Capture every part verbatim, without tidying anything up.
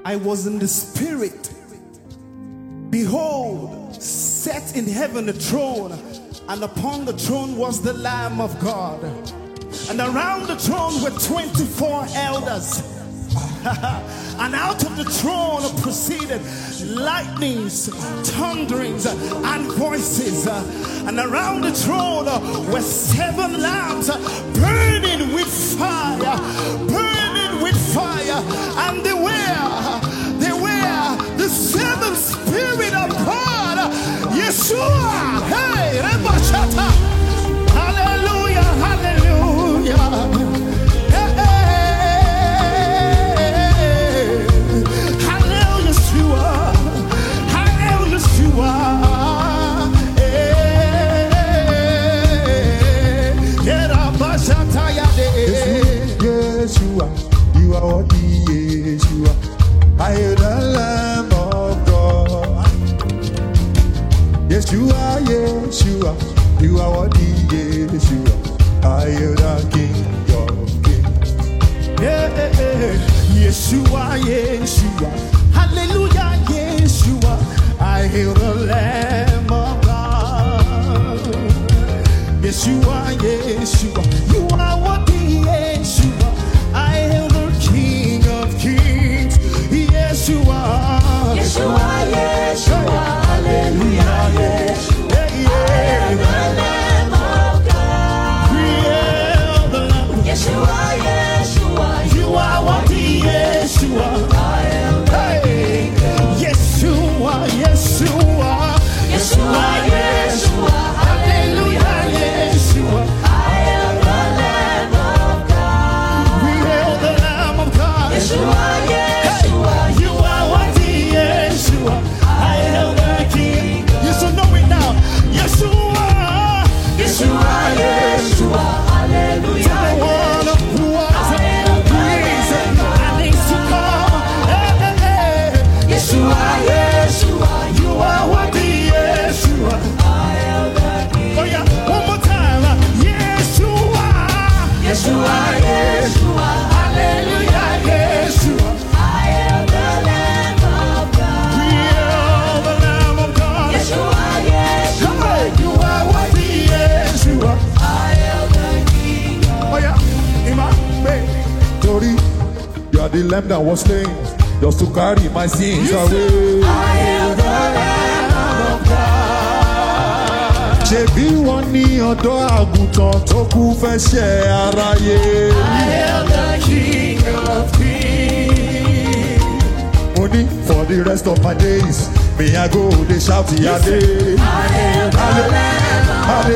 I was in the spirit. Behold, set in heaven a throne, and upon the throne was the Lamb of God. And around the throne were twenty-four elders. And out of the throne proceeded lightnings, thunderings, and voices. And around the throne were seven lamps burning with fire, burning with fire. And they were, they were the seven Spirit of God. Yeshua, hey, Rebashata, hallelujah, hallelujah. Yeshua, you are what Yeshua. I am the Lamb of God. Yeshua, Yeshua, you are what Yeshua. I am the King of Kings. Yeah, Yeshua, Yeshua, hallelujah, Yeshua. I hail the Lamb of God. Yeshua, Yeshua, you are what Yeshua. I hail the King of Kings. Yeshua, Yeshua, Yeshua, hallelujah, Yeshua. I am the Lamb of God. We hail the Lamb. Yeshua, Yeshua, you are what Yeshua. I am the King. Yeshua, Yeshua, Yeshua, Yeshua, hallelujah, Yeshua. I am the Lamb of God. We hail the Lamb of God. Yeshua, Yeshua, you are worthy, Yeshua. I hail the King. You should know it now. Yeshua, Yeshua, Yeshua, hallelujah. the one who was and is and is to come. Hey, hey, hey. Yeshua, Yeshua, you are worthy, Yeshua. I am the King. Oh yeah, one more time. Yeshua, Yeshua, Yeshua, hallelujah, Yeshua. I am the Lamb of God. We are the Lamb of God. Yeshua, Yeshua, Hey, you are worthy, Yeshua. I am the King. Oh yeah, Ima, baby. Tori, you are the lamb that was slain just to carry my sins You away. I am the Lamb of God. Ṣebí wọ́n ní ọ̀dọ́ àgùntàn tó kú fẹ́ṣẹ̀ aráyé. I am the King of Kings. Mo ní for the rest of my days, may I go dey shout Iyade. I am the Lamb of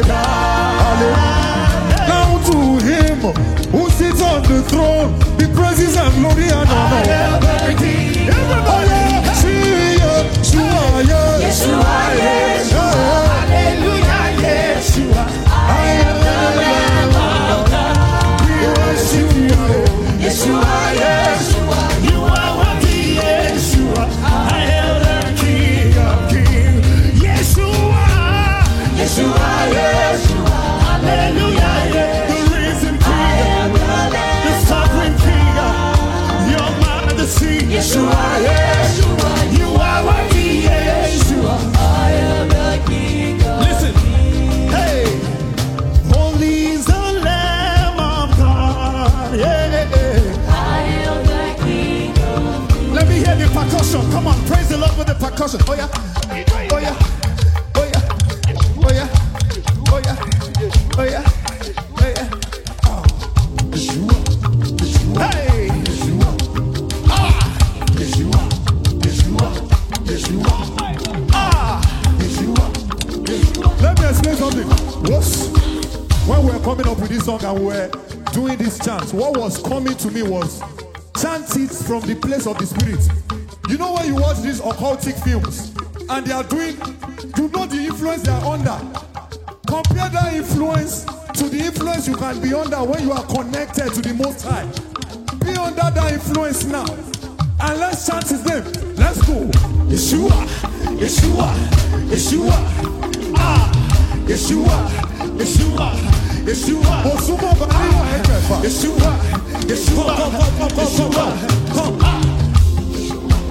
God. Now to him who sits on the throne, the praises and glory and I honor. am the King. Everybody, see Yeshua, Yeshua, Yeshua, Hallelujah, Yeshua. I am the Lamb of God. We worship you. Yeshua, Yeshua, You are worthy, Yeshua. I am the King of Kings. Yeshua. Yeshua, Yeshua, Hallelujah, yeah. The risen King, the sovereign King, your majesty. Yeshua, Yeshua, You are worthy, Yeshua. I am the King of Listen, hey, holy is the Lamb of God. Yeah, I am the King of let me hear the percussion. Come on, praise the Lord with the percussion. Oh yeah, oh yeah, oh yeah, oh yeah, oh yeah, oh yeah, oh yeah. Oh, Yeshua, Yeshua, hey, Yeshua, ah, Yeshua, Yeshua, Yeshua, ah, Yeshua, Yeshua. Let me explain something. Whoops. When we were coming up with this song and we were doing this chant, what was coming to me was chant it from the place of the spirit. You know when you watch these occultic films and they are doing, you know the influence they are under. Compare that influence to the influence you can be under when you are connected to the Most High. Be under that influence now. And let's chant his name. Let's go. Yeshua, Yeshua, Yeshua, ah, Yeshua, Yeshua, Yeshua, Osumo Bani wa Ekefa. Yeshua, Yeshua, Yeshua, ah.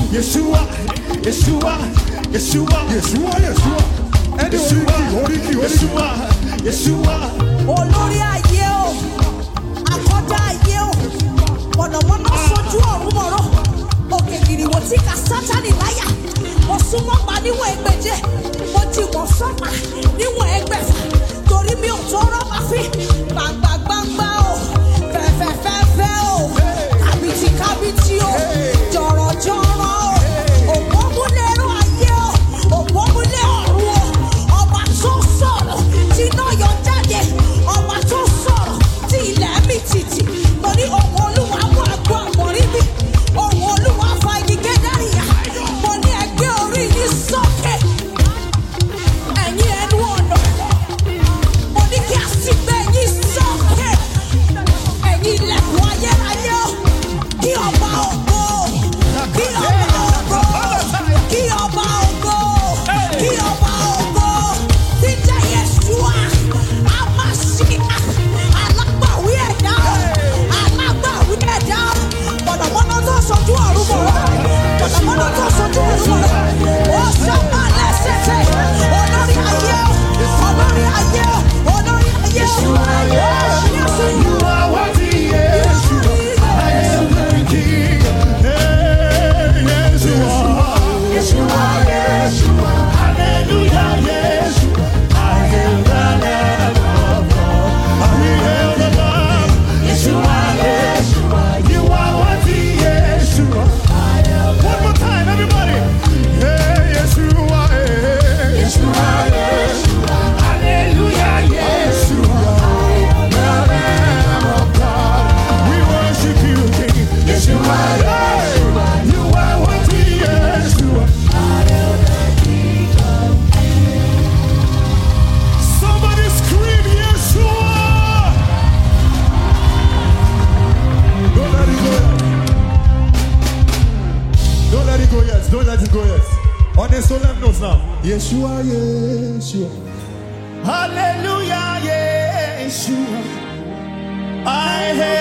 Yeshua, Yeshua, Yeshua, Yeshua, Yeshua. Ẹni oríkì, oríkì, Yeshua, Yeshua. Olórí ayé o, akọ́dá ayé o, mọ̀nàmọ́ná sojú ọ̀run mọ̀rọ̀, òkè gìrìwò tí ka Sátánì láyà, mo súnmọ́ pa níwọ̀n ẹgbẹ̀je, mo ti wọ̀ sọ́pa níwọ̀n ẹgbẹ̀fà, torí mi ò tó rọ́bà fi, gbàngbà gbàngbà o, fẹ́fẹ́fẹ́fẹ́ o, kábìtì kábìtì o, jọ̀rọ̀jọ̀rọ̀ o, òpómúlérò ayé o, òpómúlé ọ̀run o, ọba tó sọ̀rọ̀ tí iná yọ jáde, ọba tó sọ̀rọ̀ tí ilẹ̀ mi tìtì, mo ní ohùn Olúwa mú àgbo àmọ̀rí mi, ohùn Olúwa fa igi Gẹ́dárìyà, mo ní ẹgbẹ́ orí yín sókè, ẹ̀yin ẹnu ọ̀nà, mo ní kí a sì gbé yín sókè, ẹ̀yin ilẹ̀kùn ayérayé o, kí ọba ògo, kí ọba ògo, kí ọba ògo, kí ọba ògo, tí jẹ́ Yeshua, Amasiah, alágbàwí ẹ̀dá, alágbàwí ẹ̀dá, mọ̀nàmọ́ná tó sojú ọ̀run mọ̀rọ̀, mọ̀nàmọ́ná tó sojú ọ̀run mọ̀rọ̀, ó sábà lẹ́sẹ̀sẹ̀, olórí ayé o, olórí ayé o, olórí ayé o, You are worthy, Yeshua. I am the King. Hey, Yeshua. Yeshua, Yeshua. Hallelujah, Yeshua. I am the Lamb of God. We hail the Lamb. Yeshua, Yeshua. You are worthy, Yeshua. One more time, everybody. Hey, Yeshua. Hey. Yeshua, Yeshua. Hallelujah, Yeshua. The Lamb of God. We worship you, King. Yeshua, Yeshua. You are worthy, Yeshua. Somebody scream, Yeshua. Don't let it go yet. Don't let it go yet. Don't let it go yet. On a solemn note now. Yeshua, Yeshua. Hallelujah, Yeshua. I hail